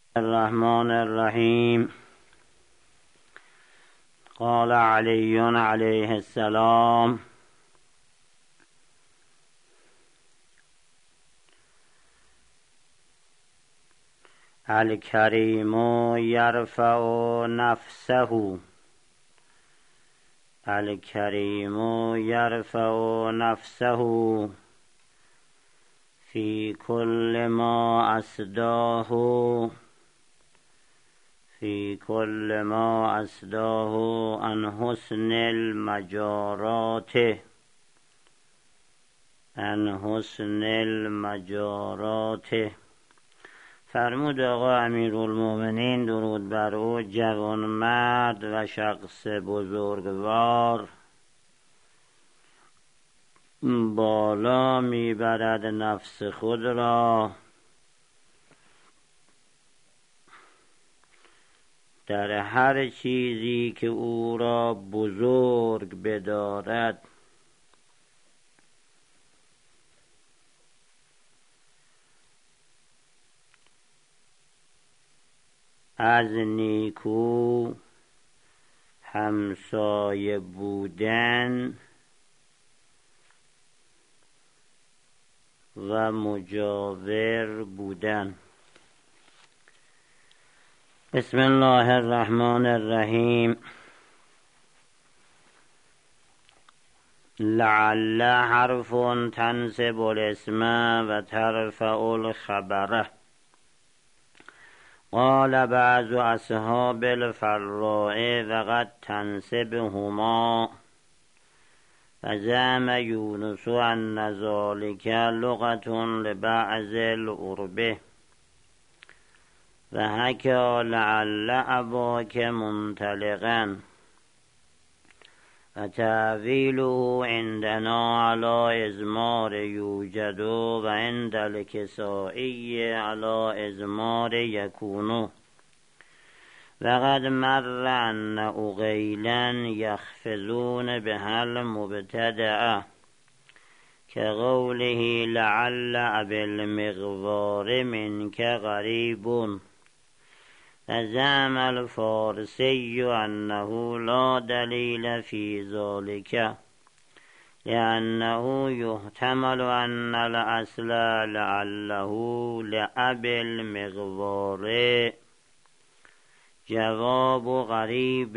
الرحمن الرحیم. قال علی علیه السلام: الکریم یرفع نفسه، الکریم یرفع نفسه فی کل ما اسداه، فی کل ما اسداه عن حسن المجارات، عن حسن المجارات. فرمود آقا امیرالمومنین درود بر او، جوانمرد و شخص بزرگوار، بالا میبرد نفس خود را در هر چیزی که او را بزرگ بدارد، از نیکو همسایه بودن و مجاور بودن. بسم الله الرحمن الرحیم. لعل حرف تنصب الاسم و ترفع الخبره. قال بعض اصحاب الفراء وقد تنصبهما، فزعم یونس ان ذلک لغة لبعض العرب، و حکی لعل اباک منطلقا، و تأویله عندنا علی اضمار یوجد و عند الکسائی علی اضمار یکون. وقد مر ان عقیلا یخفضون بها المبتدأ كقوله لعل ابی المغوار منک غریب. فزعم الفارسی انه لا دلیل فی ذلك لأنه يحتمل أن الأصل لعله لأبي المغوار. جواب غریب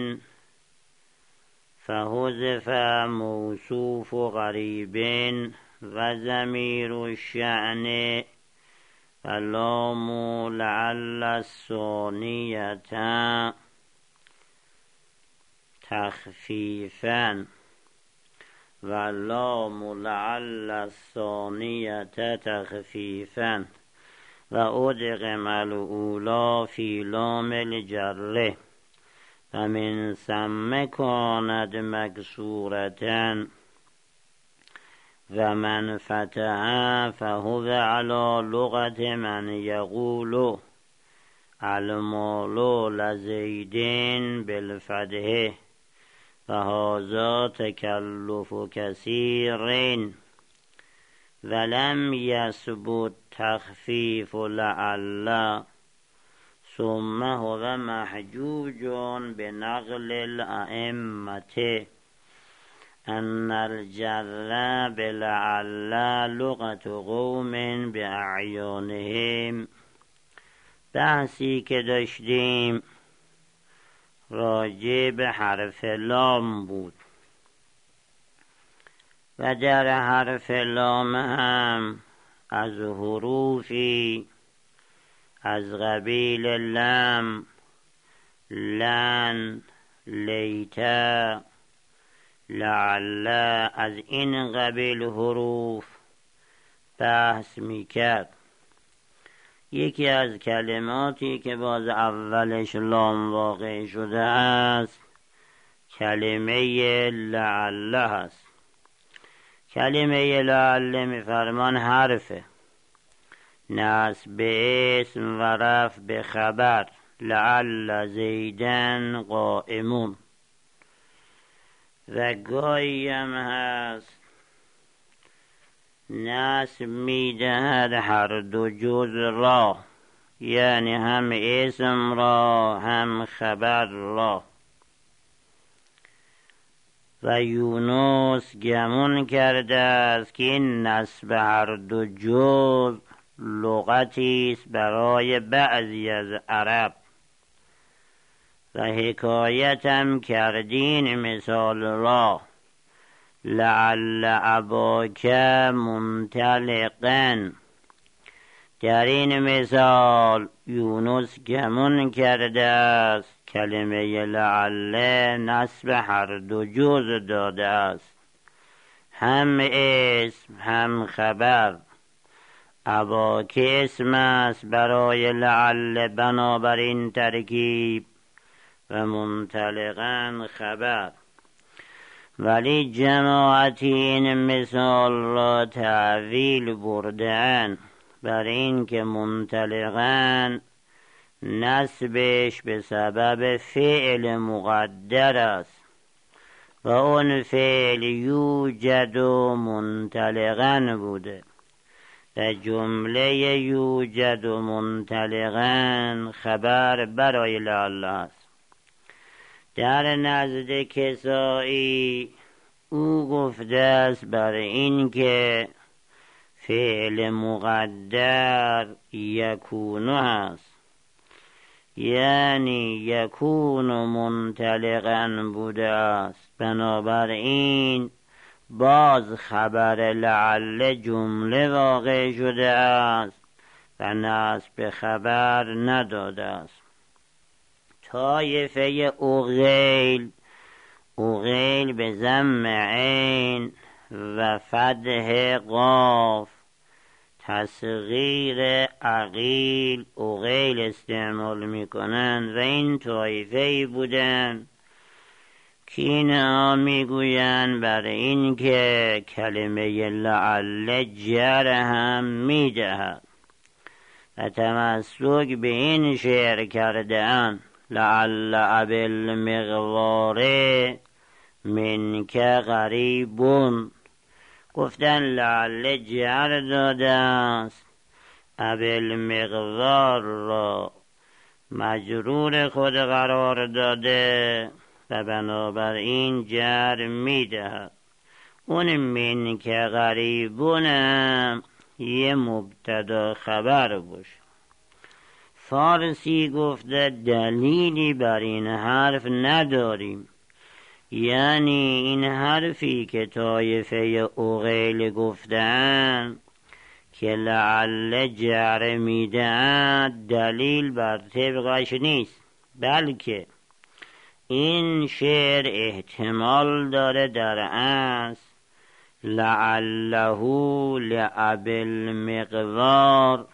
فحذف موصوف غریب و ضمیر الشأن فلام لعل الثانیة تخفیفا، و لام لعل الثانیة تخفیفا، و ادغم الاولی فی لام الجر، فمن ثم کانت مکسورة، و من فتح فهو علی لغة من یقول المال لزید بالفتح، فهذا تکلف کثیر ولم یثبت تخفیف لعل، ثم هو محجوج بنقل الائمة ان الجر بلعل لغة قوم باعیانهم. بحثی که داشتیم راجع به حرف لام بود و در حرف لام هم از حروفی از قبیل لم، لن، لیت، لعل، از این قبیل حروف بحث میکرد. یکی از کلماتی که باز اولش لام واقع شده است کلمه لعل هست. کلمه لعل میفرمان حرفه، نصب به اسم و رفع به خبر، لعل زیدن قائمون. و گاهی هم هست نصب میدهد هر دو جز را، یعنی هم اسم را هم خبر را. و یونس گمون کرده است که این نصب هر دو جز لغتی است برای بعضی از عرب و حکایتم کردین مثال را. لعل اباک منطلقا، در این مثال یونس گمون کرده است کلمه لعل نصب هر دو جز داده است، هم اسم هم خبر. اباک اسم است برای لعل بنابراین ترکیب و منطلقا خبر. ولی جماعتی این مثال را تعویل برده‌اند بر این که منطلقاً نسبش به سبب فعل مقدر است و اون فعل یوجد و منطلقاً بوده و جمله یوجد و منطلقاً خبر برای لعل است. در نزد کسایی او گفته است بر این که فعل مقدر یکون هست، یعنی یکون منطلقاً بوده است، بنابراین باز خبر لعل جمله واقع شده است و نصب خبر نداده است. طایفه اغیل به ضم عین و فتح قاف تصغیر عقیل اغیل استعمال میکنند و این طایفه‌ای بودند که اینها میگویند بر این که کلمه لعل جر هم میدهد و تمسک به این شعر کرده اند لعل ابالمغوار منک غریبون. گفتن لعل جر داده است، ابالمغوار را مجرور خود قرار داده و بنابراین جر میدهد. اون منک غریبون یه مبتدا خبر باشه. فارسی گفته دلیلی بر این حرف نداریم، یعنی این حرفی که طایفه اغیل گفتن که لعل جر میدهد دلیل بر طبقش نیست، بلکه این شعر احتمال داره در اصل لعله لابالمغوار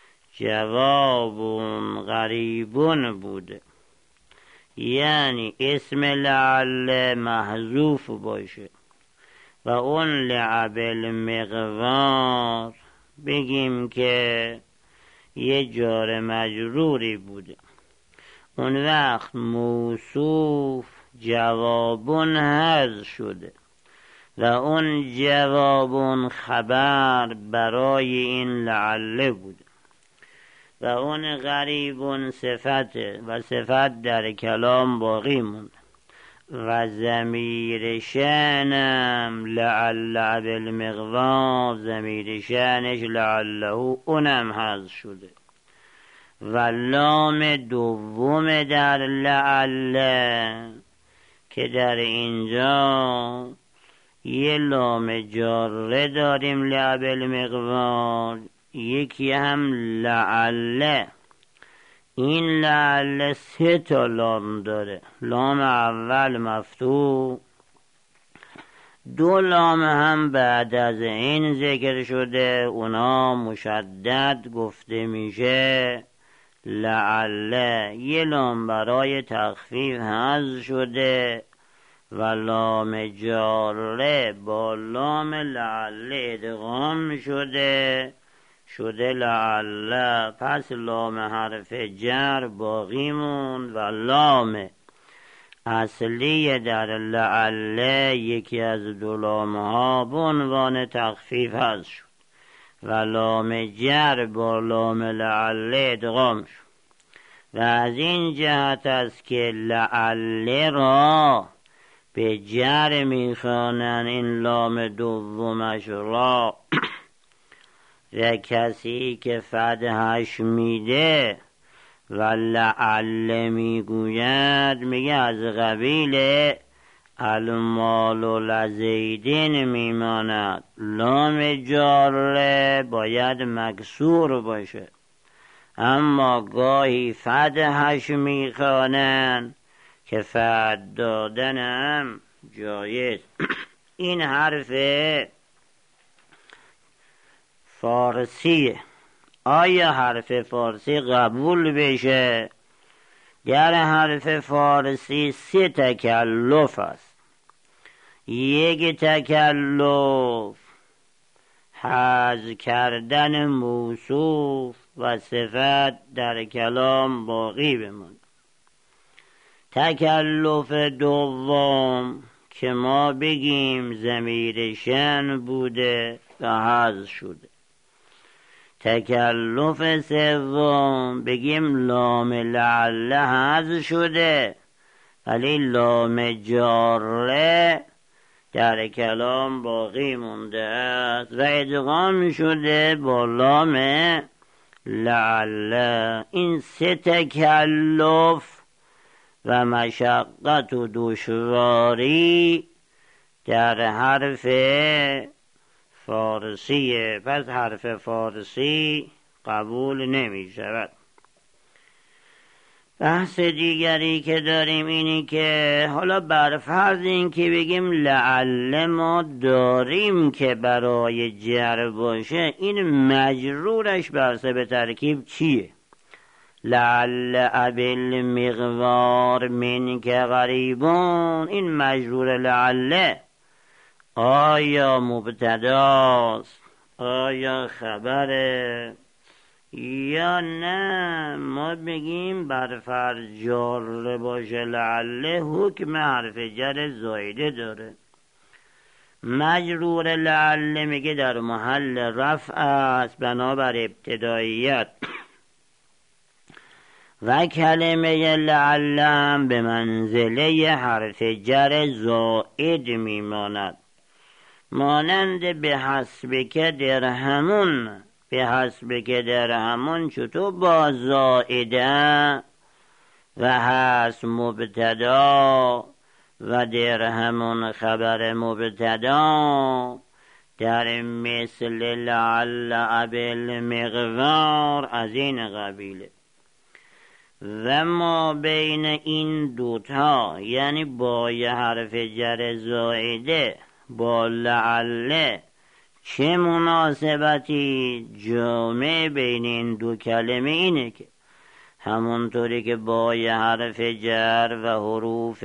جواب غریبون بوده، یعنی اسم لعل محذوف باشه و اون لابالمغوار بگیم که یه جار مجروری بوده. اون وقت موصوف جوابون حذف شده و اون جوابون خبر برای این لعله بوده و اون غریبون صفته و صفت در کلام باقی موند و ضمیر شأنم لعل ابالمغوار ضمیر شأنش لعله اونم حذف شده و لام دوم در لعل که در اینجا یه لام جاره داریم لابالمغوار، یکی هم لعل. این لعل 3 تا لام داره، لام اول مفتوح، 2 لام هم بعد از این ذکر شده اونا مشدد گفته میشه لعل. یه لام برای تخفیف حذف شده و لام جاره با لام لعل ادغام شده لعل. پس لام حرف جر باقی موند و لام اصلی در لعل یکی از 2 لام ها به عنوان تخفیف حذف شد و لام جر با لام لعل ادغام شد و از این جهت است که لعل را به جر میخوانند این لام دومش را و کسی که فتحش میده و لعل میگوید میگه از قبیل المال لزیدین میماند. لام جاره باید مکسور باشه، اما گاهی فتحش میخوانند که فتح دادنم جایز. این حرف فارسیه. آیا حرف فارسی قبول بشه؟ در حرف فارسی 3 تکلف است. یک تکلف حذف کردن موصوف و صفت در کلام باقی بماند. تکلف دوم که ما بگیم ضمیر شأن بوده و حذف شده. تکلف سوم بگیم لام لعل حذف شده ولی لام جاره در کلام باقی مونده است و ادغام شده با لام لعل. این 3 تکلف و مشقت و دشواری در حرف فارسیه، پس حرف فارسی قبول نمی شود. بحث دیگری که داریم اینی که حالا برفرض این که بگیم لعل ما داریم که برای جر باشه، این مجرورش برسه به ترکیب چیه؟ لعل ابل مقوار من که غریبون، این مجرور لعل آیا مبتداست، آیا خبره، یا نه ما بگیم برفرض جار باشه لعله حکم حرف جر زایده داره. مجرور لعله میگه در محل رفع است بنابر ابتداییت و کلمه لعله هم به منزله حرف جر زائد میماند، مانند به حسب که درهمون. به حسب که درهمون چطور با زائده و هست مبتدا و درهمون خبر مبتدا، در مثل لعل ابل مقوار از این قبیله. و ما بین این دوتا یعنی با یه حرف جر زائده با لعله چه مناسبتی؟ جامع بین این دو کلمه اینه که همونطوری که با یه حرف جر و حروف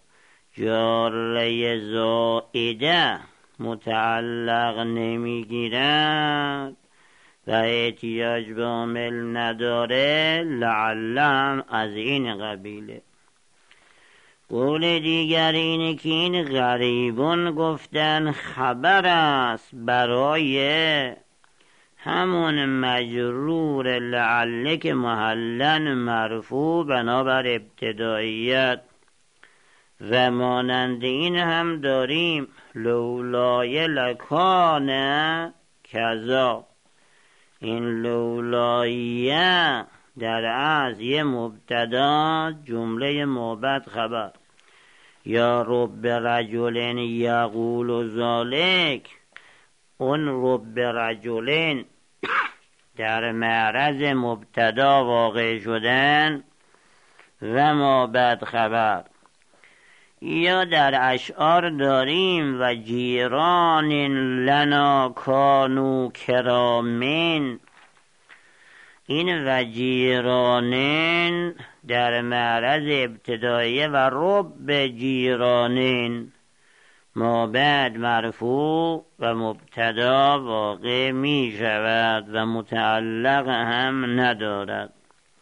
جاره زائده متعلق نمیگیرد و احتیاج به عامل نداره، لعلم از این قبیله. قول دیگر اینه که این غریبون گفتن خبر است برای همون مجرور لعله که محلاً مرفوع بنابر ابتداییت. و مانند این هم داریم لولای لکان کذا. این لولایه در از یه مبتدا جمله موبد خبر، یا رب رجلین یقول ذالک، اون رب رجلین در معرض مبتدا واقع شدن و موبد خبر. یا در اشعار داریم و جیران لنا کانو کرامین، این و جیرانین در معرض ابتدایه و رب جیرانین ما بعد مرفوع و مبتدا واقع می شود و متعلق هم ندارد.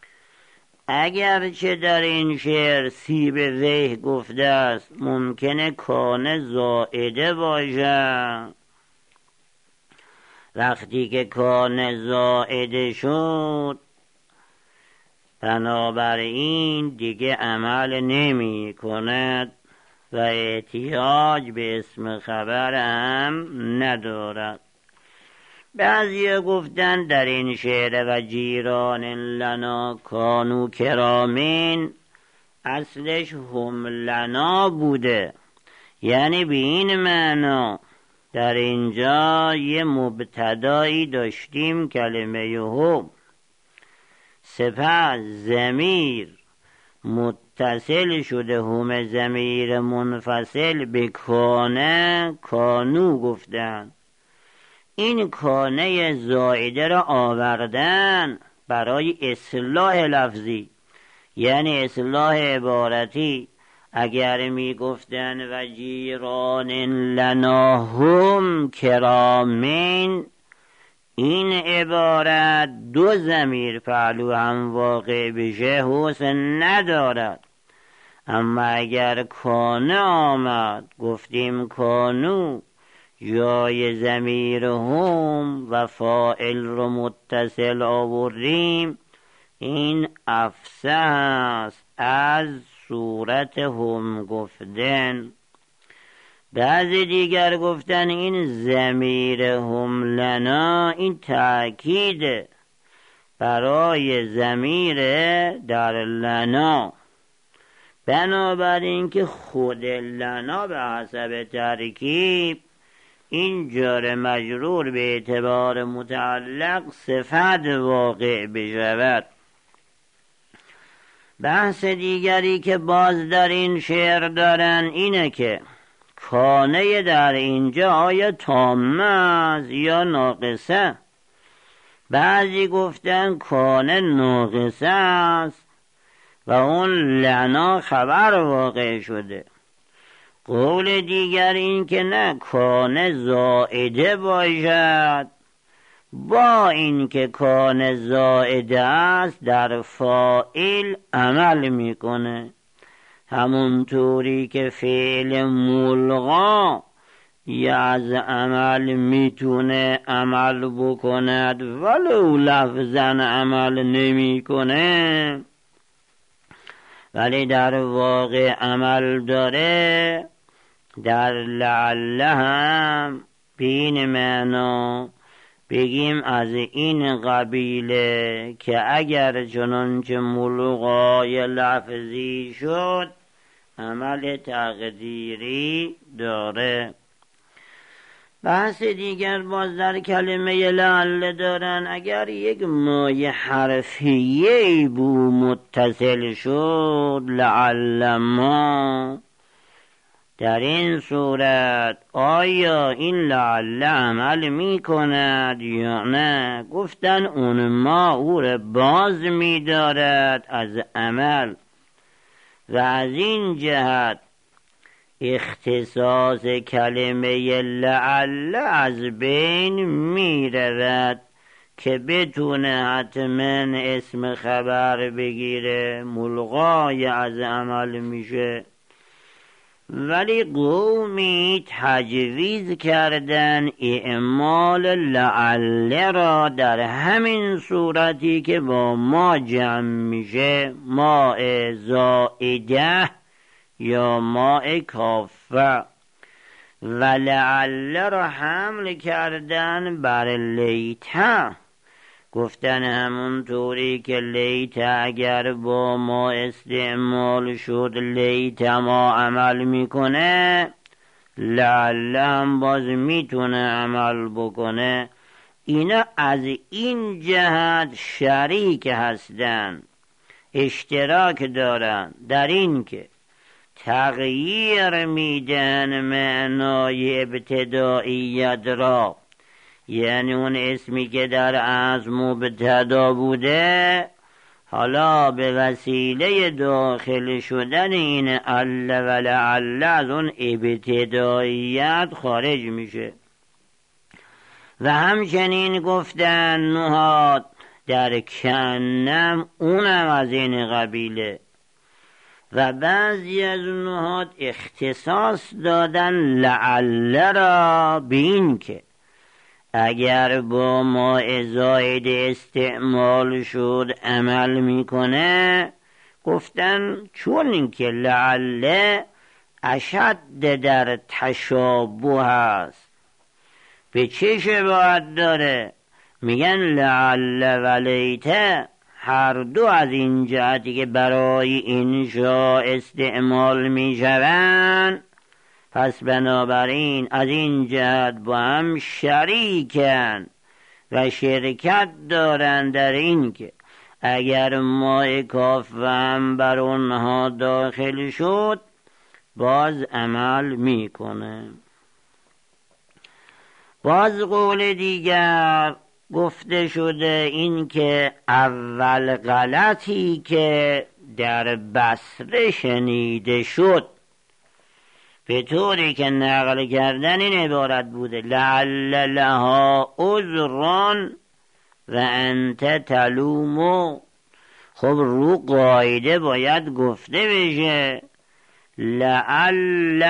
اگرچه در این شعر سیب ویه گفته است ممکنه کان زائده باشد وقتی که کان زائد شد بنابراین دیگه عمل نمی کند و احتیاج به اسم خبر هم ندارد. بعضی گفتن در این شعر و جیران لنا کانو کرامین اصلش هم لنا بوده، یعنی به این معنا در اینجا یه مبتدایی داشتیم کلمه هم، سپس ضمیر متصل شده هم ضمیر منفصل به کانه کانو گفتن. این کانه زائده را آوردن برای اصلاح لفظی، یعنی اصلاح عبارتی. اگر می گفتن و جیران لنا هم کرامین، این عبارت دو ضمیر پهلو هم واقع بشه حسن ندارد. اما اگر کانه آمد گفتیم کانو، جای ضمیر هم و فاعل رو متصل آوردیم، این افصح است از صورت هم گفتن. بعضی دیگر گفتن این ضمیر هم لنا این تأکید برای ضمیر در لنا، بنابراین که خود لنا به حسب ترکیب این جار مجرور به اعتبار متعلق صفت واقع بشود. بحث دیگری که باز در این شعر دارن اینه که کانه در اینجا آیا تامه است یا ناقصه؟ بعضی گفتن کانه ناقصه است و اون لنا خبر واقع شده. قول دیگر این که نه، کانه زائده باشد، با این که کانه زائده است در فاعل عمل میکنه، همونطوری که فعل ملغا یا از عمل میتونه عمل بکند ولو لفظاً عمل نمیکنه، ولی در واقع عمل داره. در لعل هم به این معنا بگیم از این قبیله که اگر چنانچه ملغای لفظی شد عمل تقدیری داره. بحث دیگر باز در کلمه لعل دارن. اگر یک مایه حرفیه‌ای بو متصل شد لعل ما، در این صورت آیا این لعل عمل می کند یا نه؟ گفتن اون ما او را باز می دارد از عمل و از این جهت اختصاص کلمه لعل از بین می رود که بتونه حتما اسم خبر بگیره، ملغای از عمل میشه. ولی قومی تجویز کردن اعمال لعل را در همین صورتی که با ما جمع میشه، ماء زائده یا ماء کافه، و لعل را حمل کردن بر لیته. گفتن همونطوری که لیته اگر با ما استعمال شد لیته ما عمل میکنه، لعل هم باز میتونه عمل بکنه. اینا از این جهت شریک هستن، اشتراک دارن در این که تغییر میدن معنای ابتداییت را، یعنی اون اسمی که در از مبتدا بوده حالا به وسیله داخل شدن این عل و لعل از اون ابتداییت خارج میشه. و همچنین گفتن نحات در کنم اونم از این قبیله. و بعضی از نحات اختصاص دادن لعل را به این که اگر با ماء زائد استعمال شد عمل میکنه، گفتن چون اینکه لعل اشد در تشابه هست. به چه شباهت داره؟ میگن لعل و لیته هر دو از این جهتی که برای انشا استعمال میشوند، پس بنابراین از این جهت با هم شریکن و شرکت دارند در این که اگر ماء کافه هم بر اونها داخل شد باز عمل میکنه. باز قول دیگر گفته شده این که اول غلطی که در بصره شنیده شد به طوری که نقل کردن این عبارت بوده لعل لها عذران و انت تلومو. خب رو قاعده باید گفته بشه لعل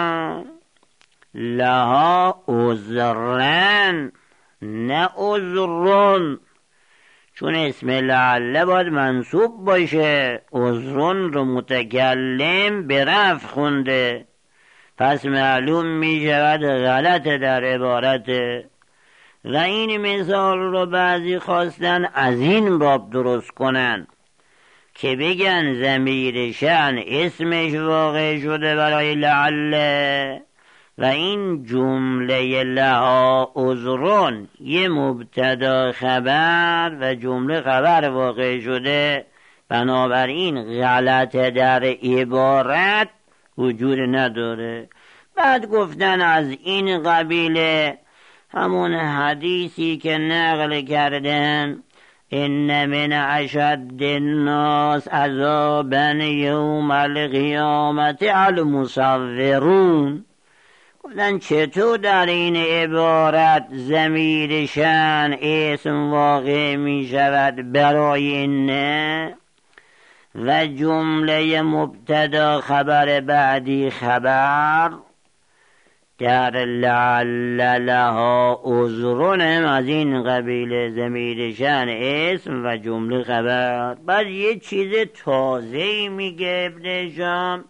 لها عذران نه عذرون، چون اسم لعل باید منصوب باشه. عذرون رو متکلم به رفع خونده، پس معلوم می شود غلط در عبارته. و این مثال رو بعضی خواستن از این باب درست کنن که بگن ضمیر شأن اسمش واقع شده برای لعل و این جمله لها عذرون یه مبتدا خبر و جمله خبر واقع شده، بنابراین غلط در عبارت وجود نداره. بعد گفتن از این قبیله همون حدیثی که نقل کردن ان من اشد الناس عذابا یوم القیامت المصورون. گفتن چطور در این عبارت ضمیر شأن اسم واقع می شود برای نه و جمله مبتدا خبر بعدی خبر؟ در لعل لها عذرون از این قبیل ضمیر شأن اسم و جمله خبر. بعد یه چیز تازه‌ای میگه ابن شام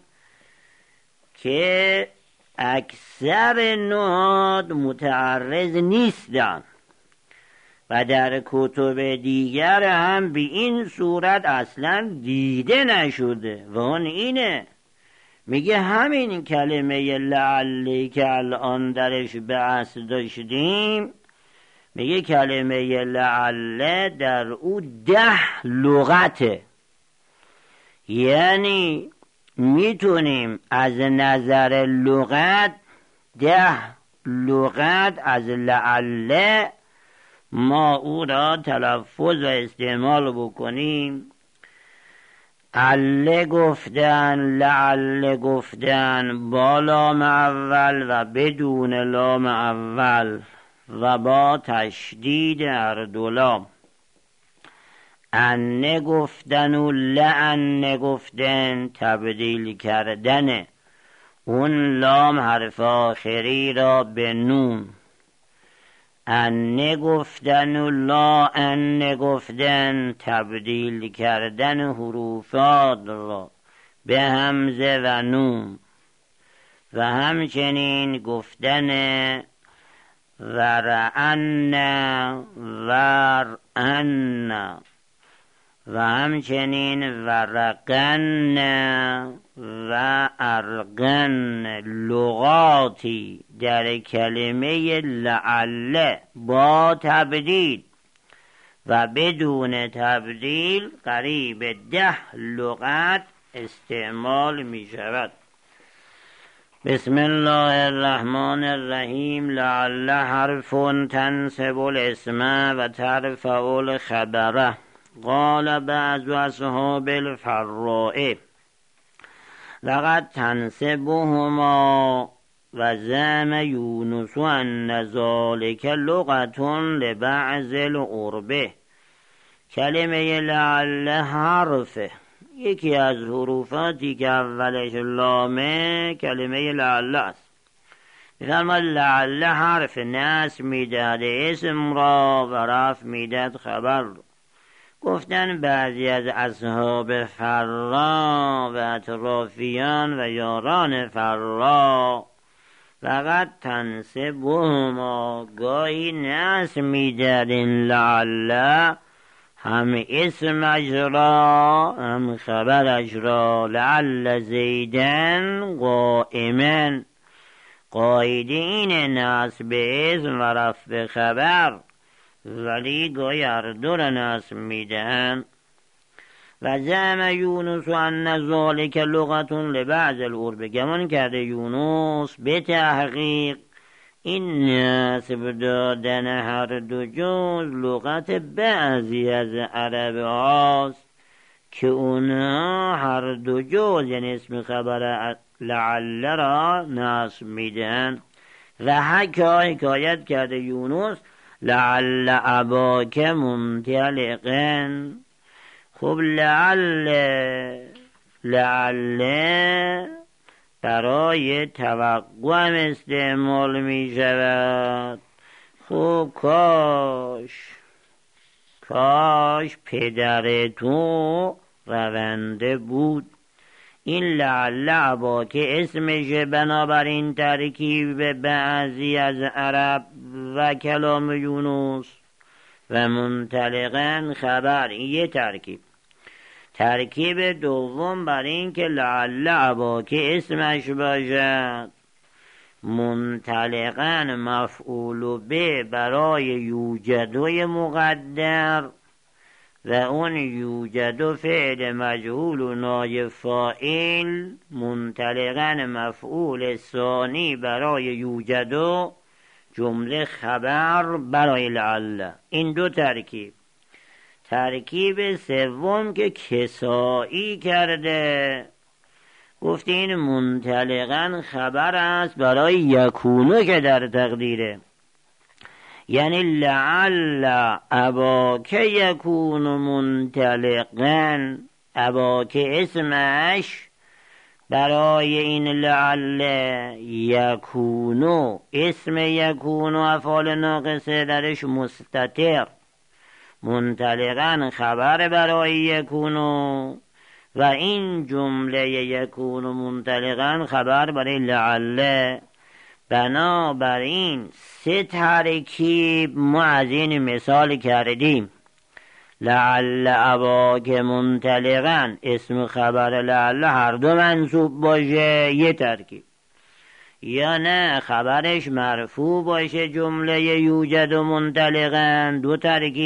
که اکثر نهاد متعرض نیستن و در کتب دیگر هم به این صورت اصلا دیده نشده و اون اینه، میگه همین کلمه لعلی که الان درش بحث داشتیم، میگه کلمه لعل در او 10 لغته. یعنی میتونیم از نظر لغت 10 لغت از لعل ما او را تلفظ و استعمال بکنیم. عله گفتن، لعل گفتن با لام اول و بدون لام اول و با تشدید هر دو لام. انه گفتن و لعنه گفتن تبدیل کردن اون لام حرف آخری را به نون. انه گفتن و لا انه گفتن تبدیل کردن حروفات را به همزه و نون. و همچنین گفتن ورعن ورعن و همچنین ورقن و ارقن لغاتی در کلمه لعل با تبدیل و بدون تبدیل قریب 10 لغت استعمال می شود. بسم الله الرحمن الرحیم. لعل حرف تنصب الاسم و ترفع الخبره. قال بعض اصحاب الفراء لقد تنصبهما و زعم یونس ان ذلک لغة لبعض العرب. کلمه لعل حرفه، یکی از حروفاتی که اولش لامه کلمه لعل است. میفرماد لعل حرف نصب میدهد اسم را و رفع میدهد خبر را. گفتن بعضی از اصحاب فرا و اطرافیان و یاران فرا فقط تنسبهما، گاهی نصب میدهد این لعل هم اسم اجرا هم خبر اجرا. لعل زیدن قائمن، قاعده اینه نصب اسم و رفع خبر، ولی گاهی هر دو را نصب میدهن. و زعم یونس ان ذلک لغة لبعض العرب، گمان کرده یونس به تحقیق این نسب دادن هر دو جز لغت بعضی از عرب هاست که اونا هر دو جز یعنی اسم خبر لعل را نصب میدن. و حکایت کرده یونس لعل اباک ممتلقن. خب لعل برای توقع هم استعمال می شود. خب کاش پدر تو رونده بود. این لعل اباک اسمشه، بنابراین ترکیب بعضی از عرب و کلام یونس و منطلقاً خبر، این یه ترکیب دوم بر این که لعل اباک اسمش باشد، منطلقاً مفعول به برای یوجدوی مقدر و اون یوجدو فعل مجهول و نایب فاعل، منطلقاً مفعول ثانی برای یوجدو جمله خبر برای لعل. این دو ترکیب سوم که کسایی کرده، گفته این منطلقاً خبر است برای یکونو که در تقدیره، یعنی لعل اباک یکون منطلقاً، اباک اسمش برای این لعل یکونو، اسم یکونو افعال ناقصه درش مستتر، منطلقاً خبر برای یکونو و این جمله یکونو منطلقاً خبر برای لعل. بنابراین سه ترکیب ما از این مثال کردیم. لعل اباک منطلقاً اسم خبر لعل هر دو منصوب باشه یه ترکیب، یا نه خبرش مرفوع باشه جمله یوجد و منطلقاً دو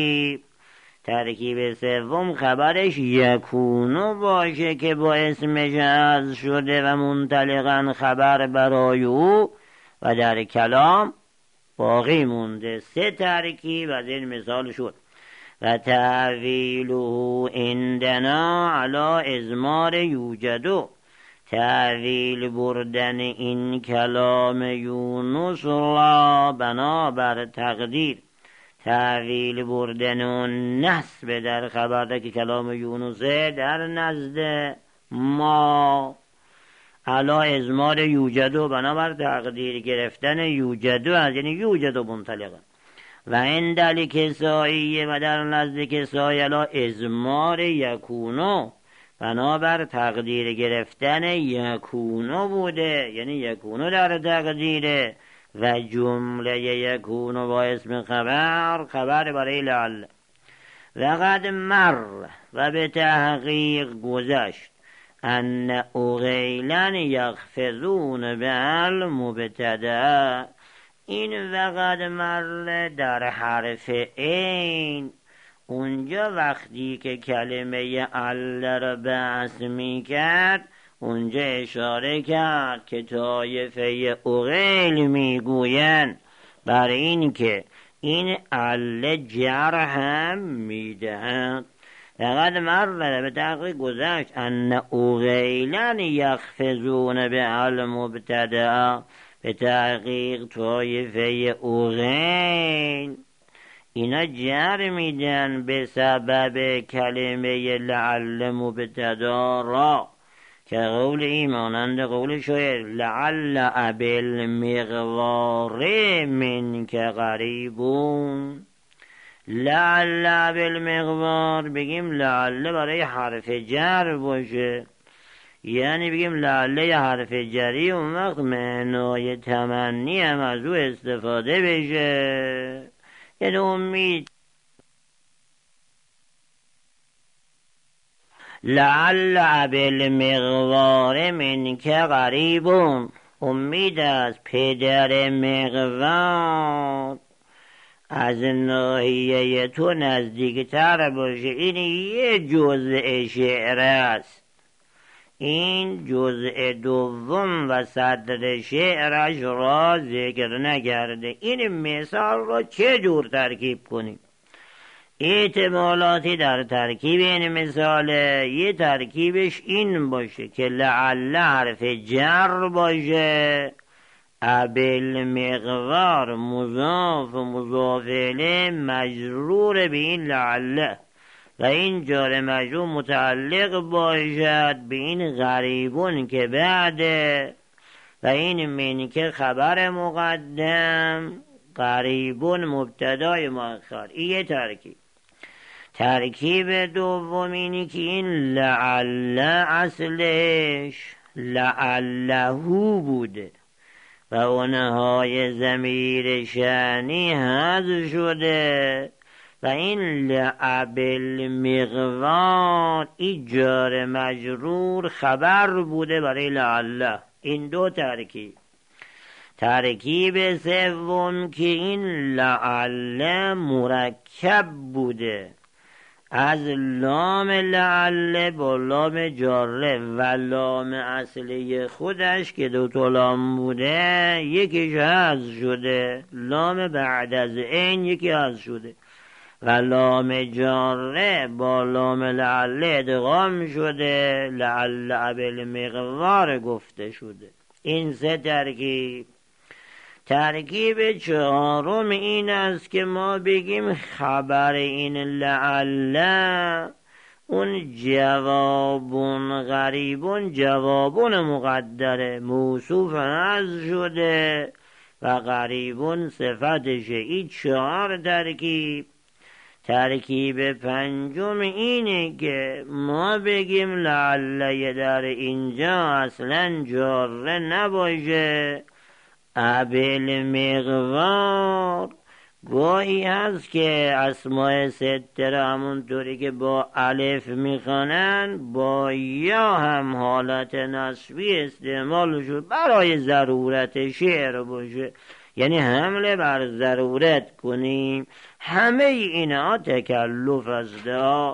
ترکیب سوم خبرش یکونو باشه که با اسمش حذف شده و منطلقاً خبر برای او و در کلام باقی مونده. سه ترکیب از این مثال شد. و تعویله عندنا علی ازمار یوجدو، تعویل بردن این کلام یونس را بنابر تقدیر، تعویل بردن اون نسب در خبر که کلام یونسه در نزد ما علا ازمار یوجدو، بنابر تقدیر گرفتن یوجدو از یعنی یوجدو منطلقا. و این دل کساییه و در نزد کسایی علا ازمار یکونو، بنابر تقدیر گرفتن یکونو بوده، یعنی یکونو در تقدیره و جمله یکونو با اسم خبر برای لعل. و قد مر و به تحقیق گذشت ان اغیلن یخفضون به المبتدا. این وقد مر در حرف این، اونجا وقتی که کلمه عل را بحث می کرد اونجا اشاره کرد که طایفه اغیل می گوین بر این که این عل جرح هم می دهند. فقط مر به تحقیق گذشت ان اغیلن یخفضون به المبتدا، به تحقیق طایفه اغیل اینا جر میدن به سبب کلمه لعل مبتدا را، که قول این مانند قول شاعر لعل بالمغوار من که قریبون. لعل بالمغوار بگیم لعل برای حرف جر باشه، یعنی بگیم لعل یه حرف جری، اون وقت معنای تمنی هم از او استفاده بشه، یعنی امید. لعل بالمغوار من که قریبون، امید از پدر مغوار از ناحیه تو نزدیکتر باشه. این یه جزء شعر است. این جزء دوم و صدر شعرش را ذکر نکرده. این مثال را چه جور ترکیب کنیم؟ احتمالاتی در ترکیب این مثاله. یه ترکیبش این باشه که لعل حرف جر باشه، بالمغوار مضاف و مضاف الیه مجرور به این لعل و این جار مجرور متعلق باشد به این قریبون که بعده و این من که خبر مقدم، قریبون مبتدای مؤخر. این یه ترکیب. ترکیب دوم اینی که این لعل اصلش لعلهو بوده و اونهای ضمیر شأنی حذف شده و این لعب المغوار این جار مجرور خبر بوده برای لعله. این دو ترکیب. ترکیب سوم که این لعله مرکب بوده از لام لعله با لام جاره و لام اصلی خودش که دو تا لام بوده یکیش حذف شده، لام بعد از این یکی حذف شده و لام جاره با لام لعله ادغام شده، لعل بالمغوار گفته شده. این سه ترکیب. ترکیب چهارم این است که ما بگیم خبر این لعل اون جوابون غریبون جوابون مقدره موصوف حذف شده و غریبون صفتشه. این چهار ترکیب. ترکیب پنجم اینه که ما بگیم لعل در اینجا اصلا جاره نباشه، بالمغوار گاهی هست که اسماء ستره همونطوری که با الف میخوانن با یا هم حالت نسبی استعمال شد برای ضرورت شعر باشه، یعنی حمله بر ضرورت کنیم. همه اینا تکلف است.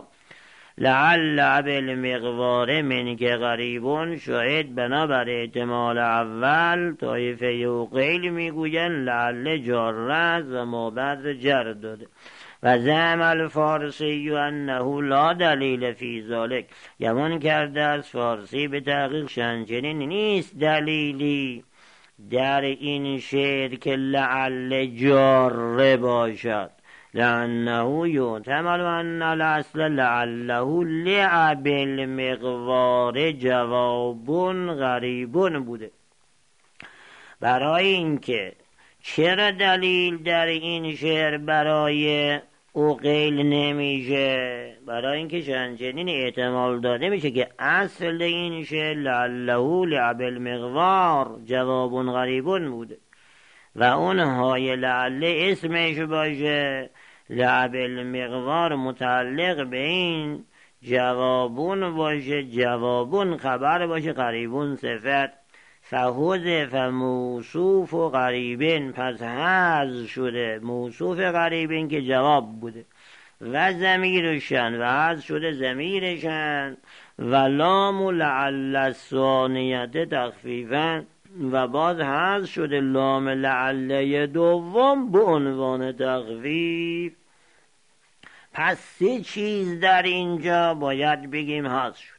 لعل بالمغوار من که قریبون شاید بنابر احتمال اول طایفه عقیل میگوین لعل جاره است و ما بعد جر داده و زعم الفارسی انه لا دلیل فی ذلک. گمان کرده از فارسی به تحقیق چنین نیست دلیلی در این شعر که لعل جاره باشد، لأنه یحتمل ان الاصل لعله لعب المغوار جوابون غریبون بوده. برای اینکه چرا دلیل در این شعر برای عقیل نمیشه؟ برای اینکه چنین احتمال داده میشه که اصل این شعر لعله لعب المغوار جوابون غریبون بوده و اون های لعل اسمش باشه، لعب المغوار متعلق به این جوابون باشه، جوابون خبر باشه، قریبون صفت. فحذف موصوف و قریبین، پس حذف شده موصوف قریبین که جواب بوده و ضمیرشن و حذف شده ضمیرشن و لام لعل الثانیت تخفیفا و باز حذف شده لام لعله دوم به عنوان تخفیف. پس سه چیز در اینجا باید بگیم حذف شد.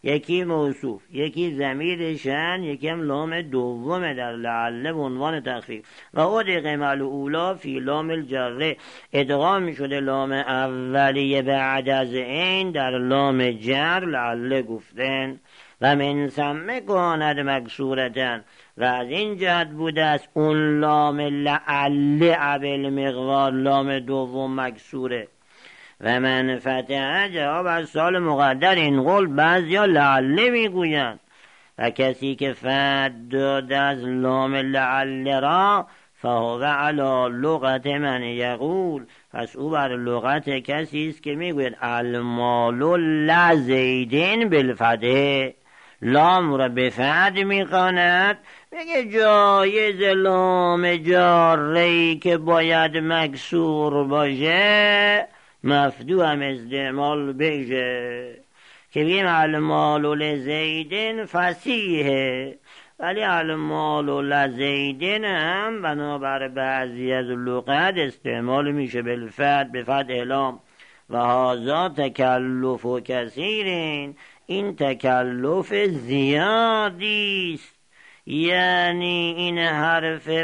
یکی موصوف، یکی ضمیر شأن، یکی هم لام دومه در لعل به عنوان تخفیف. و ادغم الاولی فی لام الجره، ادغام می شده لام اولیه بعد از این در لام جر لعل گفتن. و من ثم کاند مکسورتن، و از این جهت بوده است اون لام لعل بالمقدار لام دوم مکسوره. و من فتح جواب از سال مقدر این قول بعضیا لعله میگویند و کسی که فتح داده از لام لعل را فهو علی لغت من یقول، پس او بر لغت کسی است که میگوید المال لزیدین بالفتح، لام را به فتح میخواند، میگه جایز لام جاری که باید مکسور باشه مفتوح هم استعمال بشه، که بگیم المال لزیدین فصیحه، ولی المال لزیدین هم بنابر بعضی از لغت استعمال میشه بالفتح به فتح لام. و هذا تکلف و کثیرین، این تکلف زیادی است، یعنی این حرف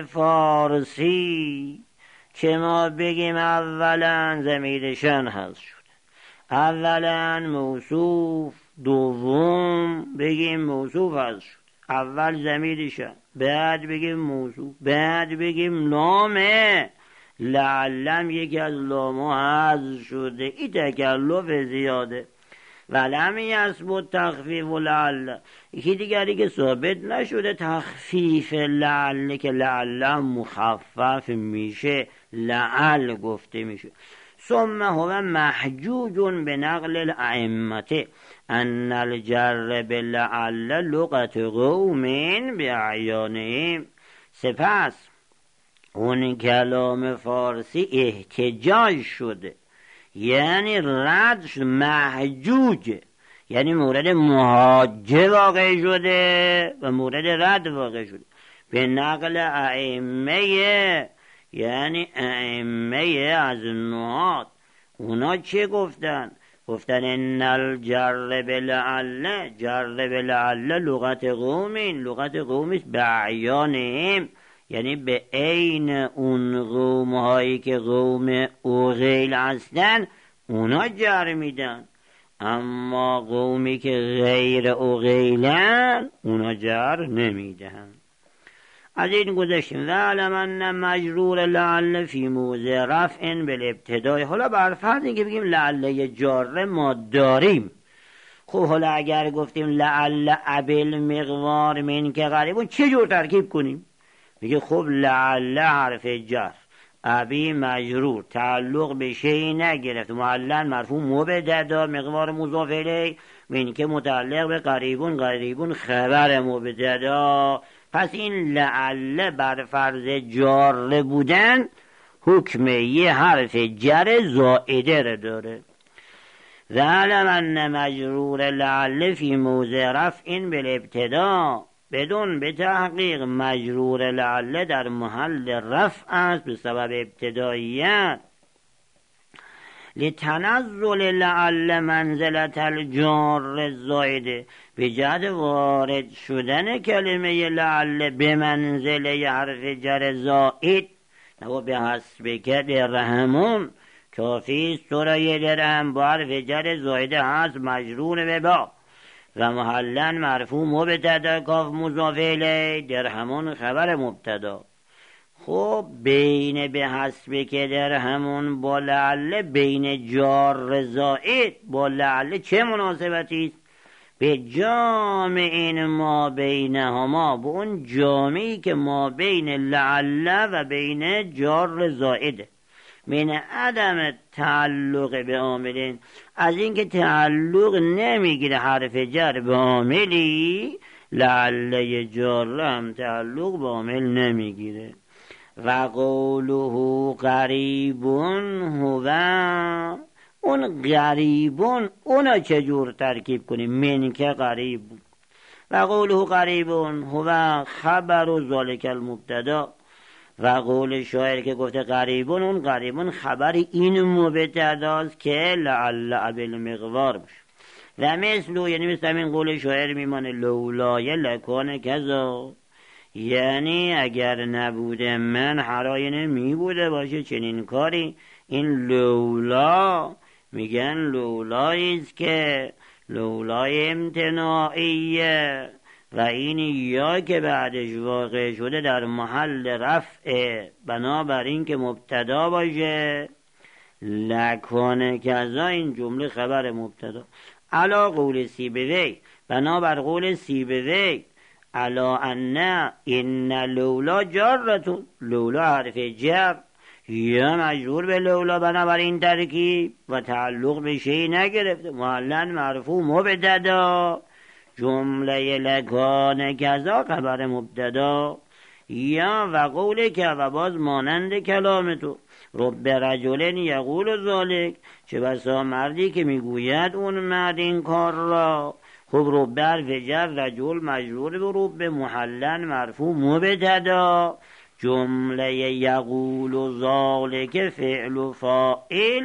فارسی که ما بگیم اولا ضمیرشان هست شد، اولا موصوف، دوم بگیم موصوف هست شد، اول ضمیرشان، بعد بگیم موصوف، بعد بگیم لامه، لعلم یکی از لامه هست شده، این تکلف زیاده. ولم یثبت تخفیف لعل، یکی دیگری که ثابت نشده تخفیف لعل که لعل مخفف میشه، لعل گفته میشه. ثم هو محجوج به نقل الائمه ان الجر بلعل لغت قوم باعیانهم، سپس اون کلام فارسی احتجاج شده، یعنی رد شده، محجوجه، یعنی مورد محاجه واقع شده و مورد رد واقع شده به نقل ائمه، یعنی ائمه از نحات. اونا چه گفتن؟ گفتن ان الجر بلعل، جر بلعل لغت قومین، لغت قومیست باعیانهم، یعنی به عین اون قوم هایی که قوم اوغیل هستن اونا جر میدن، اما قومی که غیر اوغیلن اونا جر نمیدن. از این گذشتیم. وعلم ان مجرور لعل فی موضع رفع بالابتدای. حالا بر فرض که بگیم لعل جاره ما داریم، خب حالا اگر گفتیم لعل بالمقدار من که قریبون چه جور ترکیب کنیم؟ میگه خب لعل حرف جر، ابی مجرور، تعلق به شیء نگرفت، معلن مرفوع مبتدا، مقدار مضاف الیه، من که متعلق به قریبون، قریبون خبر مبتدا. پس این لعل بر فرض جار بودن حکم یه حرف جر زائده را داره. ذالم ان مجرور لعل فی موضع رفع بالابتدا، بدون به تحقیق مجرور لعل در محل رفع است به سبب ابتداییت، لتنزل لعل منزلت الجار الزائده، به جهت وارد شدن کلمه لعل به منزله حرف جر زائد. و به حسب که درهمون کافی سرای درهم با حرف جر زائده هست مجرور به با و محلن مرفوع مبتدا کاف مضاف الیه، درهمون خبر مبتدا. خب بین به حسب که درهمون با لعل، بین جار زائد با لعل چه مناسبتی است؟ به جامع ما بینهما، به اون جامعی که ما بین لعل و بین جار زائده، من عدم تعلق به عاملین، از اینکه تعلق نمیگیره حرف جر به عاملی، لعل جار هم تعلق به عامل نمیگیره. و قوله قریبون هو، اون قریبون اونا چجور ترکیب کنیم؟ من که قریبون. و قوله قریبون هو خبر و ذالک المبتدا، و قول شاعر که گفته قریبون، اون قریبون خبر این مبتداست که لعل بالمقدار باشه. و مثل یعنی مثل همین قول شاعر میمانه لولای لکان کذا، یعنی اگر نبوده من حرای نمی بوده باشه چنین کاری. این لولا میگن لولاییست که لولای امتناعیه و این یا که بعدش واقع شده در محل رفع، بنابراین که مبتدا باشه. لکان کذا این جمله خبر مبتدا. علا قول سیبوی، بنابر قول سیبوی، علا ان این لولا جارتون، لولا حرف جر یا مجرور به لولا بنابراین ترکیب و تعلق به شیء نگرفته، معلن مرفوع مبتدا. جمله لکان کذا خبر مبتدا. یا و قول که و باز مانند کلام تو، رب رجل یقول ذالک، چه بسا مردی که میگوید اون مرد این کار را. خب رب حرف جر، رجل مجرور به رب محلن مرفوع مبتدا. جمله یقول ذالک فعل و فاعل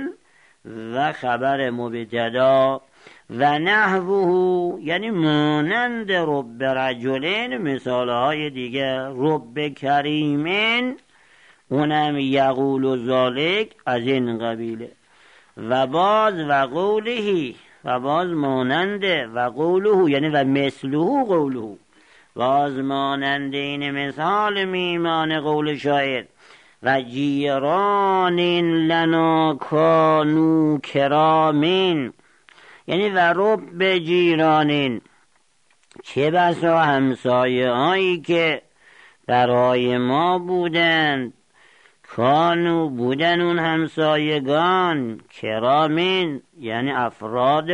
و خبر مبتدا. و نحوه یعنی مانند رب رجلین، مثالهای دیگه رب کریمین اونم یقول ذالک از این قبیله. و باز و قوله و باز ماننده و قوله یعنی و مثله قوله، باز مانند این مثال میمان قول شاعر و جیران لنا کانو کرامین، یعنی و رب جیرانین، چه بسا همسایه هایی که برای ما بودند، کانو بودن اون همسایگان، کرامین یعنی افراد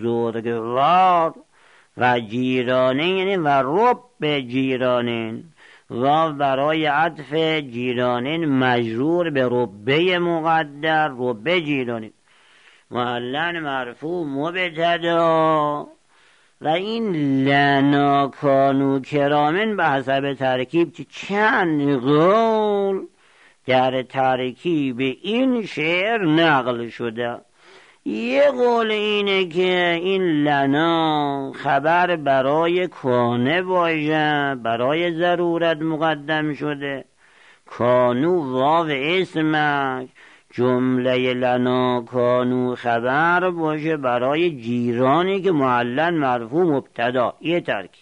بزرگوار، و جیرانین یعنی و رب جیرانین، و برای عطف جیرانین مجرور به ربه مقدر، ربه جیرانین معلن مرفوع مبتدا. و این لنا کانو کرامن به حسب ترکیب چند قول در ترکیب این شعر نقل شده. یه قول اینه که این لنا خبر برای کانه باشه، برای ضرورت مقدم شده، کانو واو اسمش، جمله لنا کانو خبر باشه برای جیرانی که معلن مرفوع مبتدا. یه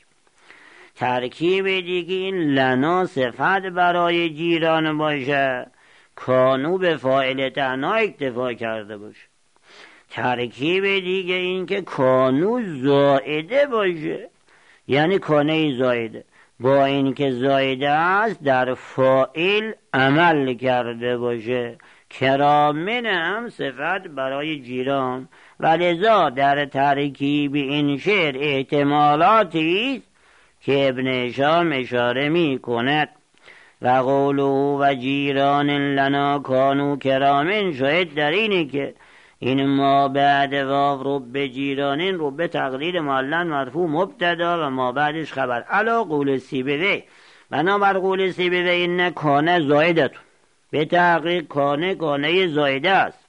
ترکیب دیگه این لنا صفت برای جیران باشه، کانو به فاعل تنها اکتفا کرده باشه. ترکیب دیگه این که کانو زائده باشه، یعنی کانه زائده با این که زائده است در فاعل عمل کرده باشه. کرامن هم صفت برای جیران، ولذا در ترکیب این شعر احتمالاتی است که ابن هشام اشاره می کند. و قوله و جیران لنا کانو کرامن شاید در اینه که این ما بعد واو رب جیرانین، رب تقلیل معلن مرفوع مبتدا و ما بعدش خبر. علا قول سیبوی، بنابر قول سیبوی این کانه زائدتون، به تحقیق کانه زائده است.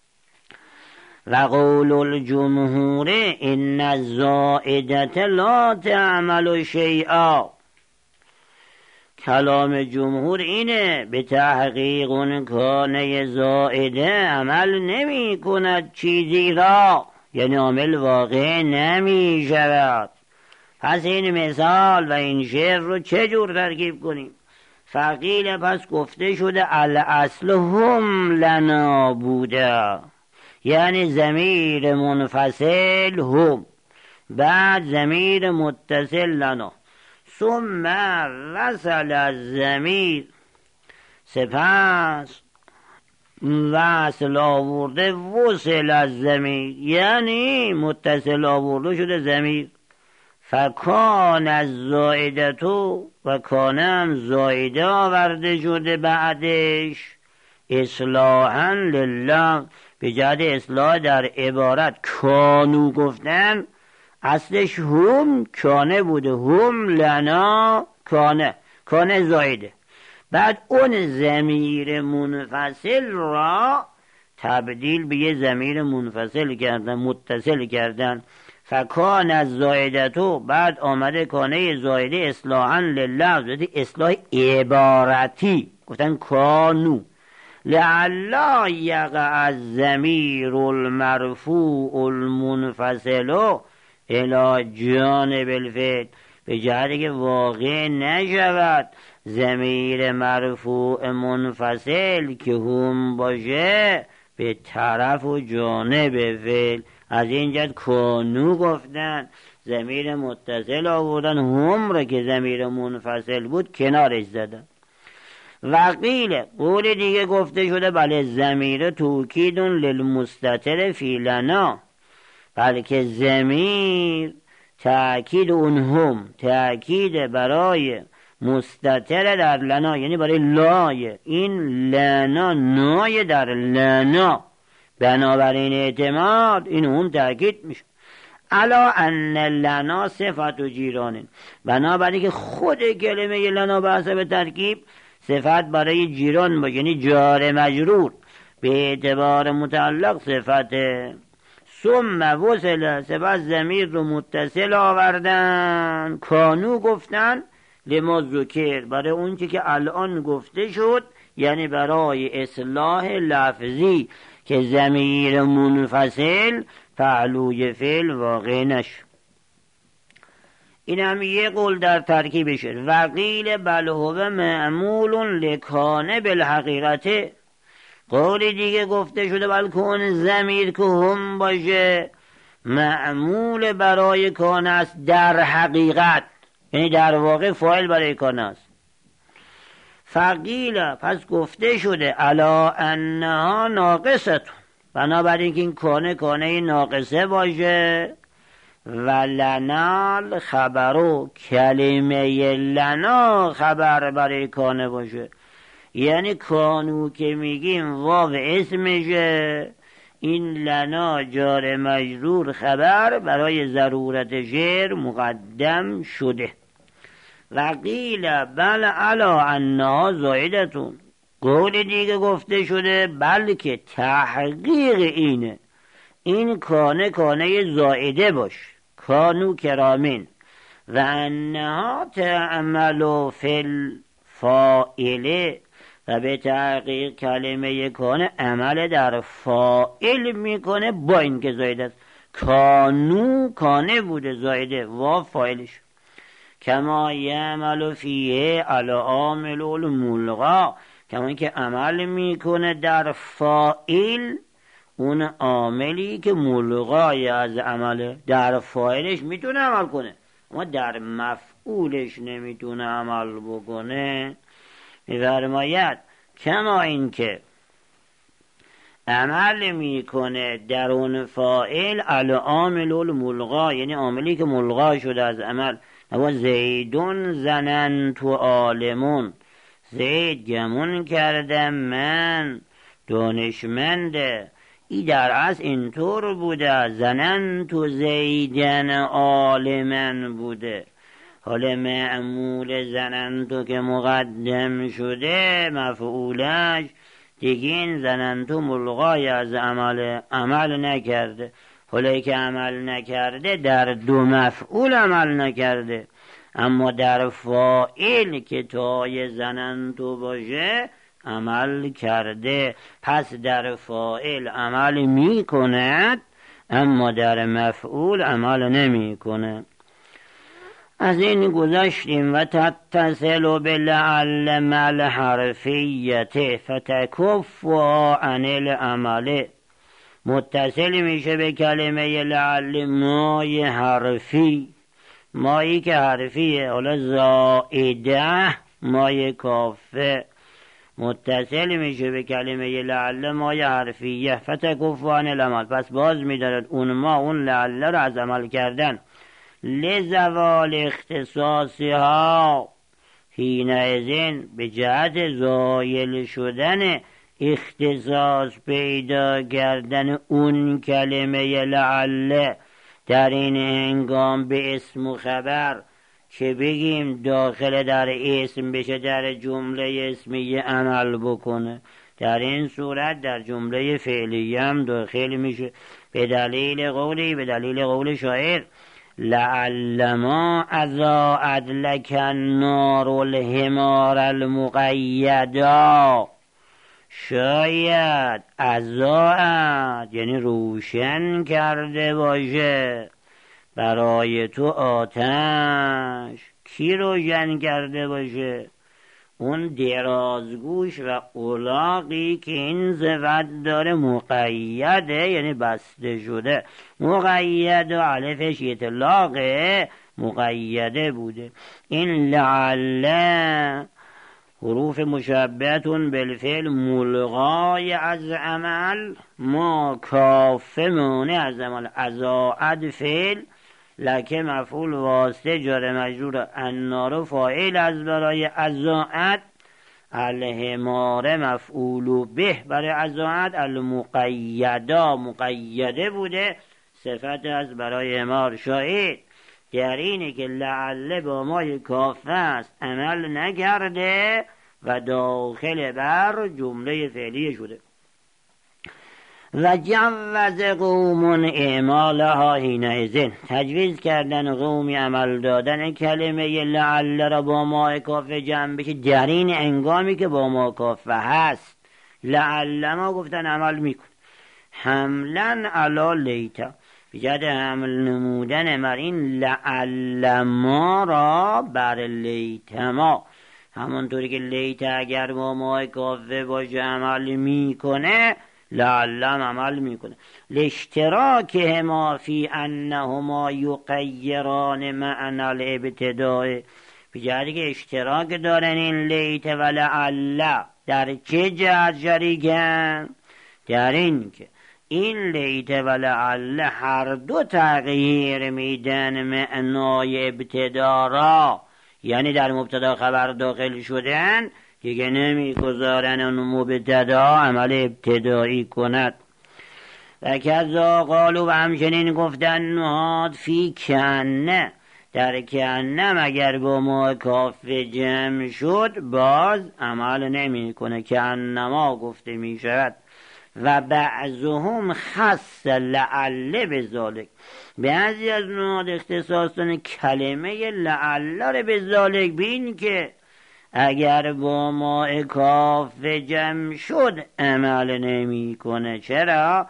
و قول الجمهور این الزائدت لا تعمل شیئا، کلام جمهور اینه به تحقیق اون کانه زائده عمل نمی کند چیزی را، یعنی عامل واقع نمی شود. پس این مثال و این شعر رو چه جور ترکیب کنیم؟ فقیل پس گفته شده الاصل هم لنا بوده، یعنی ضمیر منفصل هم، بعد ضمیر متصل لنا، ثم وصل الضمیر، سپس وصل آورده وصل الضمیر، یعنی متصل آورده شده ضمیر. فکان از زائدتو و کانم زائده آورده شده بعدش، اصلاحا لله به جهت اصلاح در عبارت. کانو گفتن اصلش هم کانه بوده، هم لنا کانه زائده، بعد اون ضمیر منفصل را تبدیل به یه ضمیر منفصل کردن، متصل کردن. فکان از زایدتو، بعد آمده کانه زایده اصلاحا لله، اصلاح عبارتی، گفتن کانو. لعلا یقع الضمیر المرفوع المنفصل الی جانب الفعل، به جهتی که واقع نشود ضمیر مرفوع منفصل که هم باشه به طرف و جانب فعل. از این جهت کانو گفتن، ضمیر متصل آوردن، هم را که ضمیر منفصل بود کنارش زدن. وقیل، قول دیگه گفته شده بله ضمیر توکید للمستتر فی لنا، بلکه ضمیر تأکید اون هم تأکید برای مستتر در لنا، یعنی برای لای، این لنا نای در لنا، بنابراین اعتماد این هم تأکید میشه. الا ان لنا صفت و جیرانین، بنابراین که خود کلمه لنا به حسب ترکیب صفت برای جیران باشه، یعنی جار مجرور به اعتبار متعلق صفته. ثم وصل، سپس ضمیر رو متصل آوردن، کانو گفتن لما ذکر، برای اون چی که الان گفته شد، یعنی برای اصلاح لفظی که ضمیر منفصل پهلوی فعل واقع نشد. این هم یه قول در ترکیبشه. وقیل بل هو معمول لکانه بالحقیقته، قول دیگه گفته شده بل کن ضمیر که هم باشه معمول برای کانه است در حقیقت، یعنی در واقع فاعل برای کانه است. فقیل، پس گفته شده علا انها ناقصه، بنابراین که این کانه ناقصه باشه. و لنا خبرو، کلمه لنا خبر برای کانه باشه، یعنی کانو که میگیم واو اسمشه، این لنا جار مجرور خبر برای ضرورت شعر مقدم شده. وقیل بل علا انها زایدتون، قول دیگه گفته شده بلکه تحقیق اینه این کانه زائده باش، کانو کرامین، و انها تعمل فی الفاعله، و به تحقیق کلمه کانه عمل در فاعل میکنه با این که زائده است. کانو کانه بوده، زائده و فاعلش. کما یعمل فیه علی عامل الملغا، کما که عمل میکنه در فاعل اون عاملی که ملغای از عمله، در فاعلش میتونه عمل کنه اما در مفعولش نمیتونه عمل بکنه. می‌فرماید کما این که عمل میکنه در اون فاعل علی عامل الملغا، یعنی عاملی که ملغا شده از عمل. و زیدون زننت عالمون، زید گمون کردم من دانشمنده. ای در اصل اینطور بوده، زننت زیدن عالمن بوده. حال معمول زننتو که مقدم شده مفعولش دیگه، این زننتو ملغای از عمل نکرده. حالا که عمل نکرده در دو مفعول عمل نکرده، اما در فاعل که تای زننتو باشه عمل کرده. پس در فاعل عمل می کند اما در مفعول عمل نمی کنه. از این گذشتیم. و تتصل بلعل مل حرفیت فتکف عن العمل، متصل میشه به کلمه لعل مای حرفی، مایی که حرفیه، حالا زائده مای کافه، متصل میشه به کلمه لعل مای حرفیه. فتکف عن العمل، پس باز میدارد اون ما اون لعل رو از عمل کردن. لزوال اختصاصها، حینئذ به جهت زایل شدن اختصاص پیدا کردن اون کلمه لعل در این هنگام به اسم و خبر که بگیم داخل در اسم بشه، در جمله اسمیه عمل بکنه، در این صورت در جمله فعلیه هم داخل میشه. به دلیل قول شاعر لعلما اضاءت لک النار الحمار المقیدا، شاید اضاءت یعنی روشن کرده باشه برای تو آتش. کی روشن کرده باشه؟ اون درازگوش و الاغی که این صفت داره، مقیده یعنی بسته شده، مقید و علفش اطلاقه، مقیده بوده. این لعله حروف مشبهتون بالفعل ملغای از عمل، ما کافه مونه از عمل، اضاعت فعل، لکه مفعول واسطه جار مجرور، النار فاعل از برای اضاعت، الحمار مفعول به برای اضاعت، المقیدا مقیده بوده، صفت از برای حمار. شاید در اینه که لعله با مای کافه است عمل نکرده و داخل بر جمله فعلیه شده. و جوز قوم اعمالها حینئذ، تجویز کردن قومی عمل دادن کلمه لعل را با ما کافه جمع بشه در این انگامی که با ما کافه هست. لعل ما گفتن عمل میکن، حملا علا لیتا، بجد حمل نمودن مر این لعل ما را بر لیت ما، همونطوری که لیت اگر با ما کافه باشه عمل میکنه، لعلم عمل میکنه. لاشتراکهما فی انهما یغیران معنی الابتداء، بجهتی که اشتراک دارن این لیت و لعل. در چه جهت شریکن؟ در این که این لیت و لعل هر دو تغییر میدن معنای ابتدا را، یعنی در مبتدا خبر داخل شدن دیگه نمیگذارن اون مبتدا عمل ابتدایی کند. و کذا قالوا، و همچنین گفتن نهاد فی کنه، در کنه مگر با ما کافه جمع شد باز عمل نمی کنه، کنما گفته می شود. و بعضهم خص لعل بذالک، بعضی از نهاد اختصاص دارن کلمه لعل را بذالک، بین که اگر با ما کافه جمع شد عمل نمی کنه. چرا؟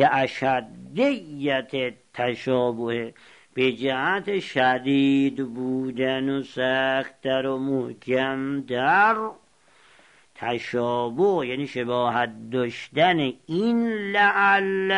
لاشدیت تشابه، به جهت شدید بودن و سخت‌تر و محکم‌تر. تشابه یعنی شباهت داشتن این لعل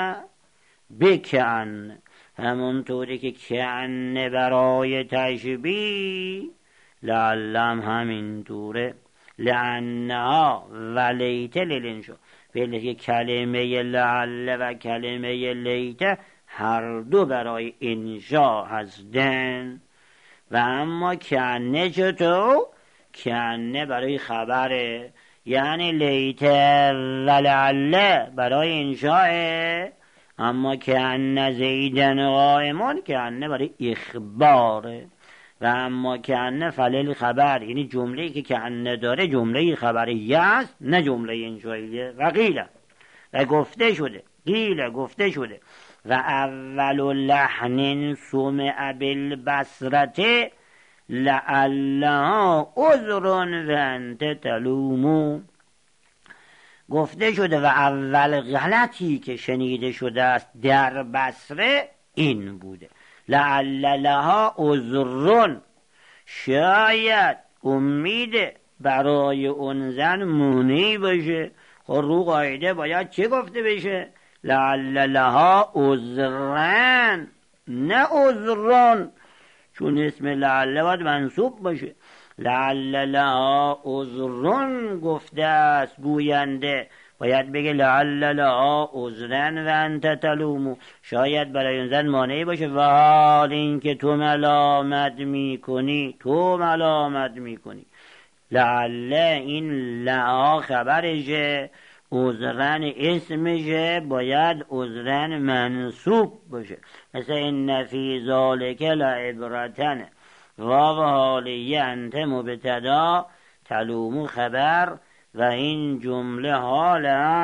بکن، همونطوری که کن برای تشبیه، لعلم همین طوره. لعنها و لیت للانشا، بله کلمه لعل و کلمه لیت هر دو برای انشا هستن. و اما کنه چطور؟ کنه برای خبره، یعنی لیت و لعل برای انشاه، اما کنه زیدن قائمان کنه برای اخباره. و اما کنه فلل خبر، یعنی جمله‌ای که کنه داره جمله خبریه است نه جمله انشائیه. و قیله، و گفته شده، قیله گفته شده، و اول لحن سمع بالبصرة لعلها عذر و انت تلوم. گفته شده و اول غلطی که شنیده شده است در بصره این بوده، لعل لها عذر، شاید امید برای اون زن مونی باشه. خب رو قاعده باید چه گفته بشه؟ لعل لها عذرن نه عذرن، چون اسم لعل باید منصوب باشه. لعل لها عذرن گفته است گوینده، باید بگه لعل لها عذرن و انت تلومو، شاید برای اون زن مانعی باشه و حال این که تو ملامت میکنی، تو ملامت میکنی. لعل این لها خبرشه، عذرن اسمشه، باید عذرن منصوب باشه. مثل این فی ذالک لعبرتن، واو حالیه انت مبتدا، تلومو خبر، و این جمله حال است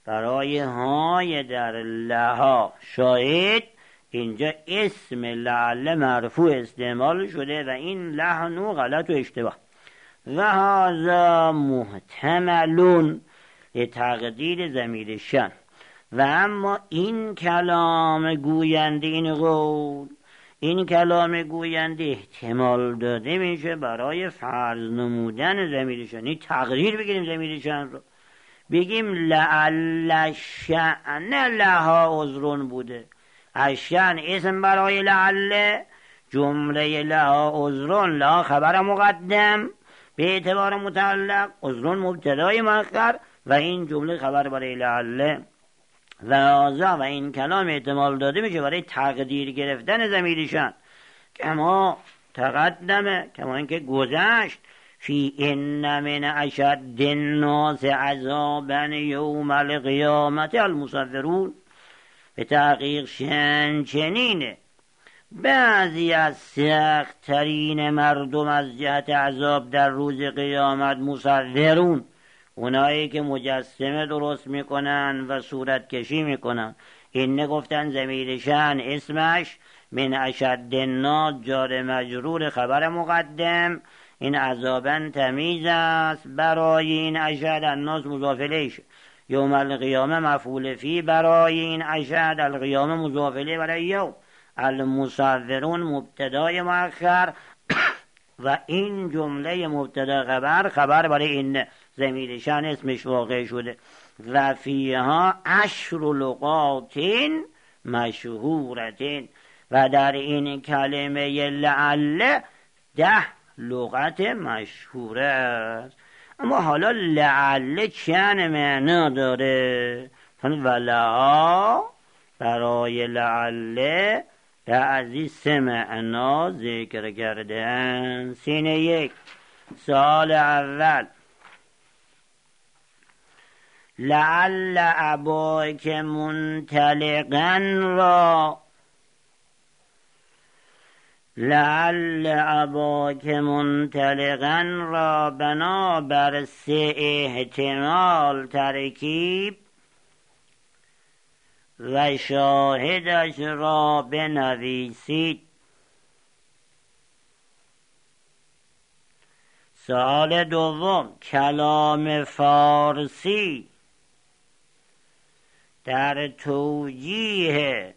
برای های در لها شاهد، اینجا اسم لعل مرفوع استعمال شده و این لحن و غلط و اشتباه. و هذا محتملون لتقدیر ضمیر شن. و اما این کلام گوینده، این کلام گوینده احتمال داده میشه برای فرض نمودن ضمیر شن. این تقدیر بگیریم ضمیر شن رو، بگیم لعل شأن لها عذرون بوده. الشأن اسم برای لعل، جمله لها عذرون، لها خبر مقدم به اعتبار متعلق، عذرون مبتدای مؤخر و این جمله خبر برای لعل. و هذا و این کلام احتمال داده میشه برای تقدیر گرفتن ضمیر شأن، کما تقدمه، کما اینکه گذشت، فی ان من اشد الناس عذابا یوم القیامت المصورون. به تحقیق چنینه بعضی از سخت‌ترین مردم از جهت عذاب در روز قیامت مصورون، اونایی که مجسمه درست میکنن و صورت کشی میکنن. این گفتن ضمیر شأن اسمش من اشد الناس جار مجرور خبر مقدم، این عذابا تمیز است برای این اشد، الناس مضاف الیه، یوم القیامه مفعول فی برای این اشد، القیامه مضاف الیه برای یوم، المصورون مبتدای مؤخر و این جمله مبتدا خبر برای این ضمیر شأن اسمش واقع شده. و فیها 10 لغات مشهورتین، و در این کلمه لعل 10 لغت مشهوره است. اما حالا لعل چند معنا داره؟ ولها برای لعل بعضی 3 معنا ذکر کردن. سینه 1 سال اول، لعل اباک منطلقا را، لعل اباک منطلقا را بنا بر 3 احتمال ترکیب و شاهدش را بنویسید. سوال دوم، کلام فارسی در توجیه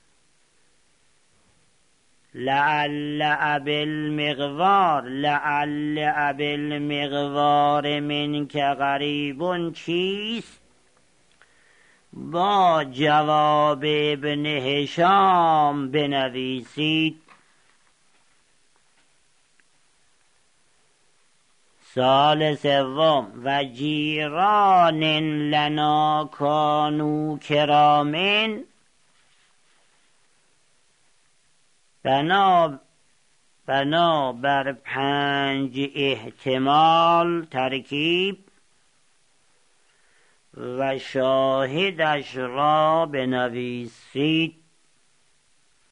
لعل ابالمغوار، لعل ابالمغوار منک قریب چیست؟ با جواب ابن هشام بنویسید. سال سوم، و جیران لنا کانوا کرامین، بنا بر 5 احتمال ترکیب و شاهدش را بنویسید.